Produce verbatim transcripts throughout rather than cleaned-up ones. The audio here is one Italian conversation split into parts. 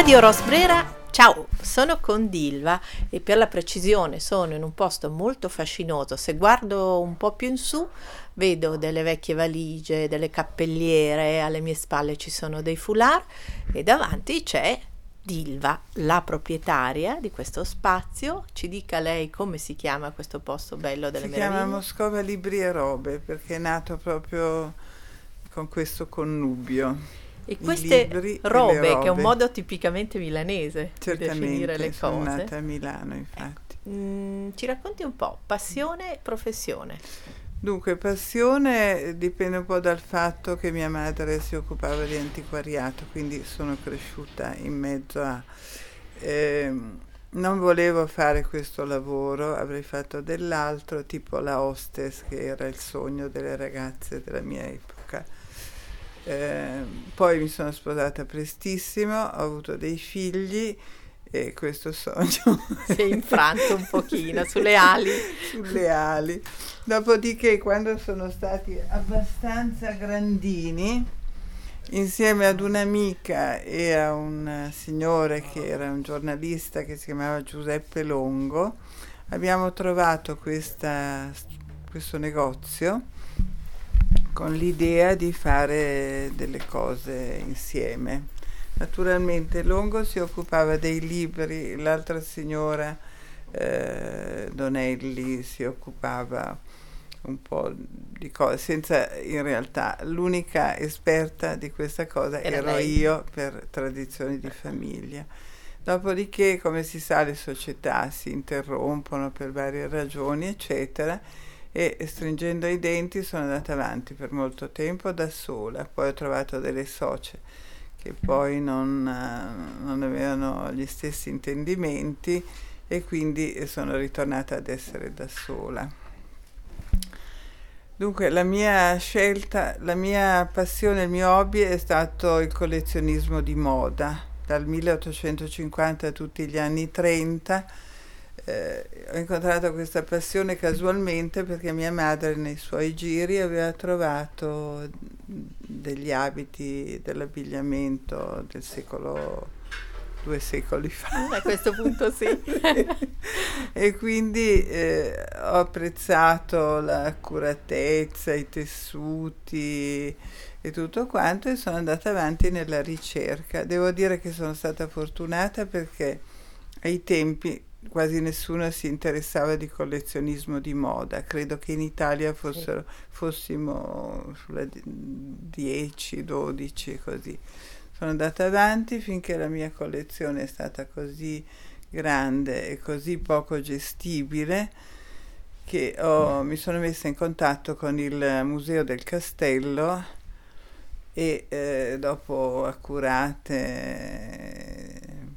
Radio Rosbrera, ciao, sono con Dilva e per la precisione sono in un posto molto fascinoso. Se guardo un po' più in su vedo delle vecchie valigie, delle cappelliere, alle mie spalle ci sono dei foulard e davanti c'è Dilva, la proprietaria di questo spazio. Ci dica lei come si chiama questo posto bello delle si meraviglie? chiama Moscova Libri e Robe perché è nato proprio con questo connubio. E queste robe, robe, che è un modo tipicamente milanese di definire le sono cose. nata a Milano, infatti. Mm, ci racconti un po', passione e professione? Dunque, passione dipende un po' dal fatto che mia madre si occupava di antiquariato, quindi sono cresciuta in mezzo a... Ehm, non volevo fare questo lavoro, avrei fatto dell'altro, tipo la hostess, che era il sogno delle ragazze della mia epoca. Eh, poi mi sono sposata prestissimo, ho avuto dei figli e questo sogno si è infranto un pochino sulle ali sulle ali. Dopodiché, quando sono stati abbastanza grandini, insieme ad un'amica e a un signore che era un giornalista che si chiamava Giuseppe Longo, abbiamo trovato questa, questo negozio con l'idea di fare delle cose insieme. Naturalmente Longo si occupava dei libri, l'altra signora eh, Donelli si occupava un po' di cose, senza in realtà l'unica esperta di questa cosa Era ero lei. io per tradizioni di famiglia. Dopodiché, come si sa, le società si interrompono per varie ragioni, eccetera, e stringendo i denti sono andata avanti per molto tempo da sola. Poi ho trovato delle socie che poi non, non avevano gli stessi intendimenti e quindi sono ritornata ad essere da sola. Dunque la mia scelta, la mia passione, il mio hobby è stato il collezionismo di moda, dal milleottocentocinquanta a tutti gli anni trenta. Eh, ho incontrato questa passione casualmente perché mia madre nei suoi giri aveva trovato degli abiti dell'abbigliamento del secolo, due secoli fa. A questo punto sì. E quindi eh, ho apprezzato l'accuratezza, i tessuti e tutto quanto e sono andata avanti nella ricerca. Devo dire che sono stata fortunata perché ai tempi quasi nessuno si interessava di collezionismo di moda. Credo che in Italia fossero, fossimo sulla dieci dodici così. Sono andata avanti finché la mia collezione è stata così grande e così poco gestibile che ho, mi sono messa in contatto con il Museo del Castello e eh, dopo accurate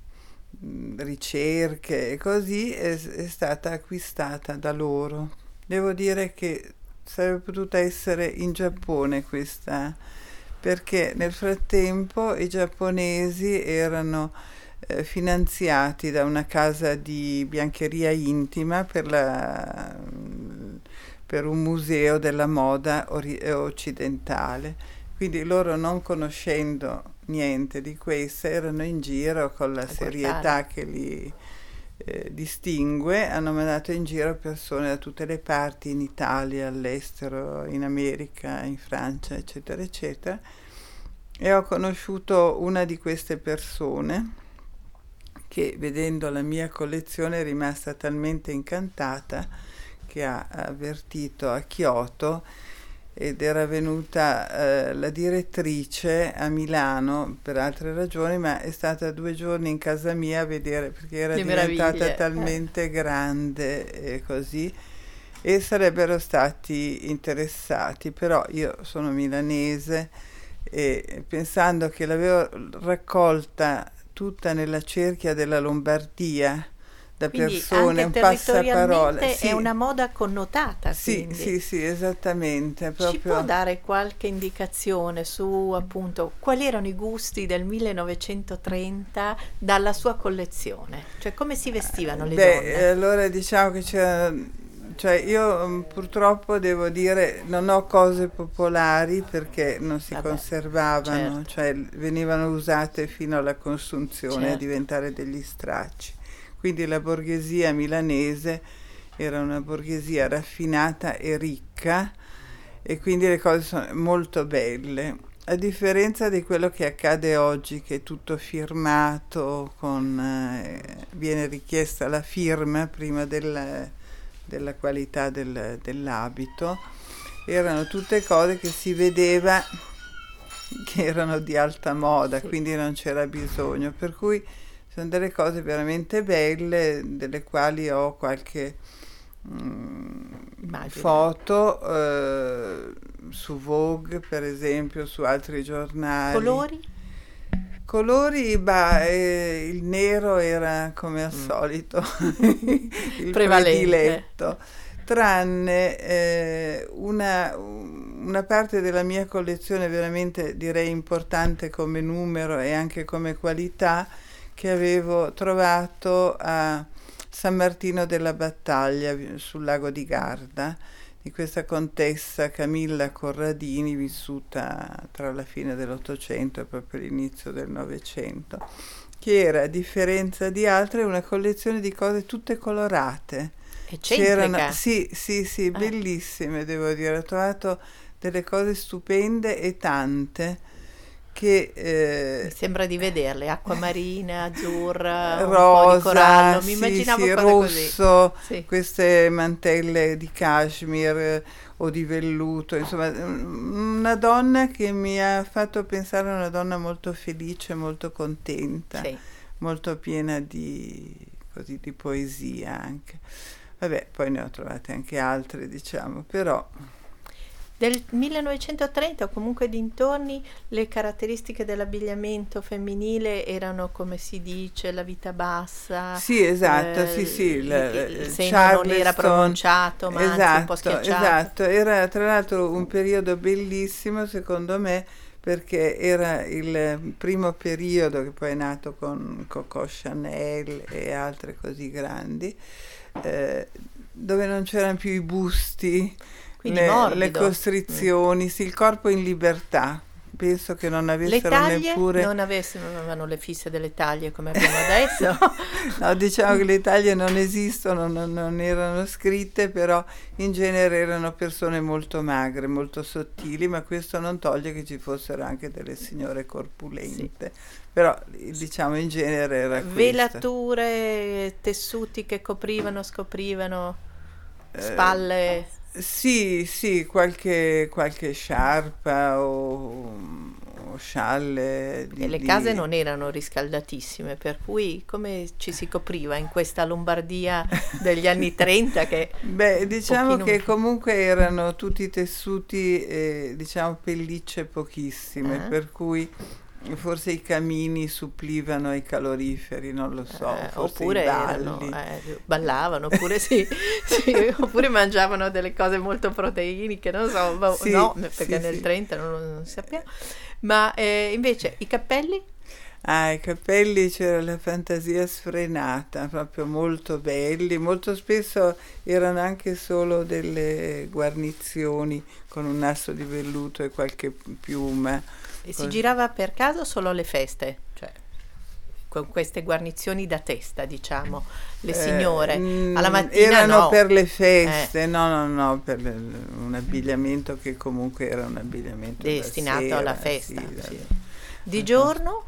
ricerche e così è, è stata acquistata da loro. Devo dire che sarebbe potuta essere in Giappone questa, perché nel frattempo i giapponesi erano eh, finanziati da una casa di biancheria intima per, la, per un museo della moda ori- occidentale. Quindi loro, non conoscendo niente di questo, erano in giro con la serietà che li eh, distingue, hanno mandato in giro persone da tutte le parti, in Italia, all'estero, in America, in Francia, eccetera, eccetera. E ho conosciuto una di queste persone che, vedendo la mia collezione, è rimasta talmente incantata che ha avvertito a Kyoto ed era venuta eh, la direttrice a Milano per altre ragioni, ma è stata due giorni in casa mia a vedere perché era Le diventata meraviglie. talmente eh. grande e così, e sarebbero stati interessati. Però io sono milanese e pensando che l'avevo raccolta tutta nella cerchia della Lombardia, da quindi persone, un anche passaparola. territorialmente Sì. È una moda connotata, Sì, quindi. sì, sì, esattamente. Proprio. Ci può dare qualche indicazione su appunto quali erano i gusti del millenovecentotrenta dalla sua collezione? Cioè come si vestivano le Beh, donne? allora diciamo che c'era, cioè io mm, purtroppo devo dire non ho cose popolari perché non si Vabbè, conservavano, certo, cioè venivano usate fino alla consunzione a certo. diventare degli stracci. Quindi la borghesia milanese era una borghesia raffinata e ricca e quindi le cose sono molto belle. A differenza di quello che accade oggi, che è tutto firmato, con, eh, viene richiesta la firma prima del- della qualità del- dell'abito, erano tutte cose che si vedeva che erano di alta moda, Sì, quindi non c'era bisogno. Per cui sono delle cose veramente belle, delle quali ho qualche mm, immagino. foto eh, su Vogue, per esempio, su altri giornali. Colori? Colori, bah, eh, il nero era come al Mm. solito il Prevalente. prediletto, tranne eh, una, una parte della mia collezione veramente direi importante come numero e anche come qualità che avevo trovato a San Martino della Battaglia vi- sul lago di Garda di questa contessa Camilla Corradini vissuta tra la fine dell'Ottocento e proprio l'inizio del Novecento, che era, a differenza di altre, una collezione di cose tutte colorate. C'erano, Eccentrica. sì, sì, sì, Eh, bellissime, devo dire. Ho trovato delle cose stupende e tante che mi eh, sembra di vederle, acqua marina, azzurra, un po' di rosa, corallo. Mi sì, immaginavo sì, cose così. rosso, Sì, queste mantelle di cashmere eh, o di velluto, insomma, mm, una donna che mi ha fatto pensare a una donna molto felice, molto contenta, sì. molto piena di, così, di poesia anche. Vabbè, poi ne ho trovate anche altre, diciamo, però Del millenovecentotrenta o comunque dintorni le caratteristiche dell'abbigliamento femminile erano, come si dice, la vita bassa, sì, esatto, sì, eh, sì, il, il, il il seno non era Charleston, pronunciato, ma anzi un po' esatto, schiacciato. esatto, era tra l'altro un periodo bellissimo secondo me perché era il primo periodo che poi è nato con Coco Chanel e altre così grandi, eh, dove non c'erano più i busti, Quindi le, le morbido. Mm. costrizioni, sì, il corpo in libertà. Penso che non Le avessero taglie neppure. non avevano le fisse delle taglie come abbiamo adesso. No, diciamo che le taglie non esistono, non, non erano scritte, però in genere erano persone molto magre, molto sottili, ma questo non toglie che ci fossero anche delle signore Sì. corpulente. Però diciamo in genere era questo. Velature, tessuti che coprivano, scoprivano, Eh, spalle. sì, sì, qualche, qualche sciarpa o, o scialle E di, le case di- non erano riscaldatissime, per cui come ci si copriva in questa Lombardia degli anni trenta che Beh, un diciamo pochino... che comunque erano tutti tessuti, eh, diciamo, pellicce pochissime, Eh? per cui forse i camini supplivano ai caloriferi, non lo so, Eh, forse i oppure erano, balli. eh, ballavano, oppure sì, sì, oppure mangiavano delle cose molto proteiniche, non so, boh, Sì, no, perché sì, nel sì. trenta non, non sappiamo, ma eh, invece i cappelli? Ah, i capelli c'era la fantasia sfrenata, proprio molto belli, molto spesso erano anche solo delle guarnizioni con un nastro di velluto e qualche piuma. E si Così. girava per caso solo alle feste, cioè con queste guarnizioni da testa, diciamo, le Eh, signore, alla mm, mattina erano no, per le eh, feste, no, no, no, per le- un abbigliamento che comunque era un abbigliamento da destinato alla sera, festa, sì, da, sì. Di da cons- giorno?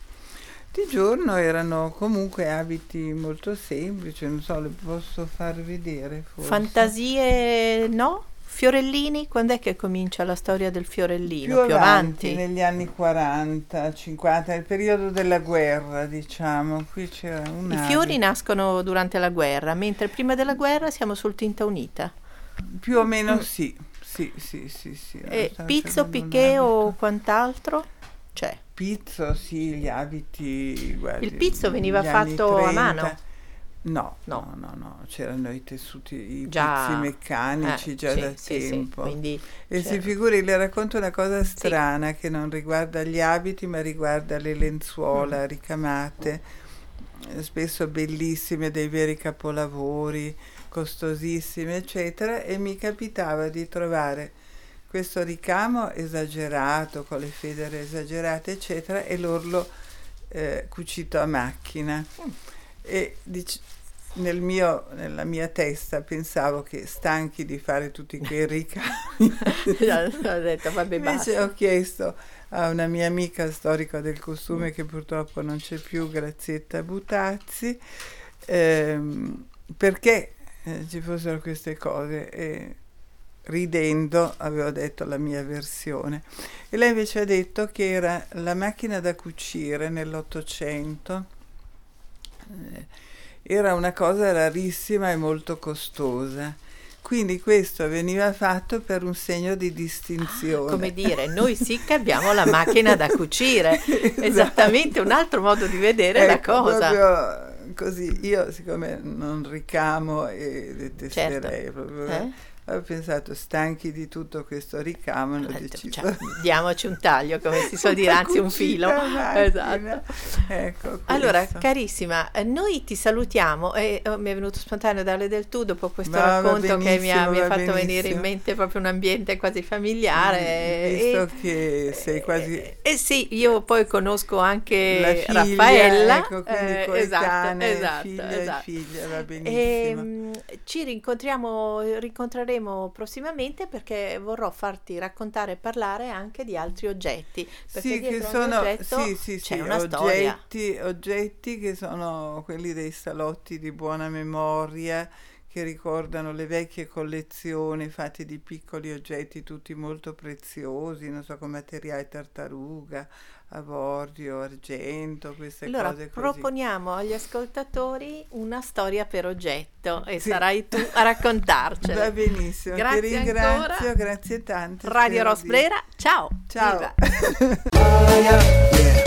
Di giorno erano comunque abiti molto semplici, non so, le posso far vedere forse. Fantasie no? Fiorellini? Quando è che comincia la storia del fiorellino? Più Più avanti, avanti? negli anni quaranta, cinquanta, nel periodo della guerra, diciamo, qui c'era un I fiori abito. nascono durante la guerra, mentre prima della guerra siamo sul tinta unita. Più o meno Mm. sì, sì, sì, sì, sì. Ora E stavo pizzo, cercando un piqué o abito. quant'altro? C'è. Pizzo, sì, gli abiti, Il guardi, pizzo veniva negli anni fatto a trenta. mano? No, No, no, no, no, c'erano i tessuti, i pizzi già. Eh, meccanici già sì, da sì, sì, tempo. quindi E si c'era. figuri, le racconto una cosa Sì. strana che non riguarda gli abiti, ma riguarda le Mm. lenzuola ricamate, eh, spesso bellissime, dei veri capolavori, costosissime, eccetera, e mi capitava di trovare questo ricamo esagerato, con le federe esagerate, eccetera, e l'orlo eh, cucito a macchina. Mm. E dic- nel mio, nella mia testa pensavo che, stanchi di fare tutti quei ricami, ho detto, vabbè, invece basta. ho chiesto a una mia amica storica del costume, che purtroppo non c'è più, Grazietta Butazzi, ehm, perché eh, ci fossero queste cose, e ridendo avevo detto la mia versione, e lei invece ha detto che era la macchina da cucire nell'Ottocento, eh, era una cosa rarissima e molto costosa, quindi questo veniva fatto per un segno di distinzione. Come dire, noi sì che abbiamo la macchina da cucire, esatto. Esattamente, un altro modo di vedere ecco, la cosa. Proprio così, io siccome non ricamo e detesterei, certo. proprio, eh? Avevo pensato, stanchi di tutto questo ricamo, hanno deciso, cioè, diamoci un taglio, come si suol dire, anzi un filo. Esatto. Ecco, allora, carissima, noi ti salutiamo, e oh, mi è venuto spontaneo darle del tu dopo questo va, racconto va che mi ha, mi ha fatto benissimo. venire in mente proprio un ambiente quasi familiare. Visto e, che sei quasi... Eh, eh sì, io poi conosco anche la figlia, Raffaella. Ecco, quindi eh, esatto, esatto, figlia esatto. e figlia, va benissimo. E, ci rincontriamo, rincontreremo prossimamente, perché vorrò farti raccontare e parlare anche di altri oggetti, perché sì, dietro che sono oggetto sì, sì, c'è sì, una oggetti, storia. oggetti che sono quelli dei salotti di buona memoria, che ricordano le vecchie collezioni fatte di piccoli oggetti tutti molto preziosi, non so, con materiale tartaruga, avorio, argento, queste allora, cose così. proponiamo agli ascoltatori una storia per oggetto, e sì. sarai tu a raccontarcela. Va benissimo, grazie ti ringrazio, ancora. Grazie tante. Radio Rosbrera, ciao. Ciao. Viva.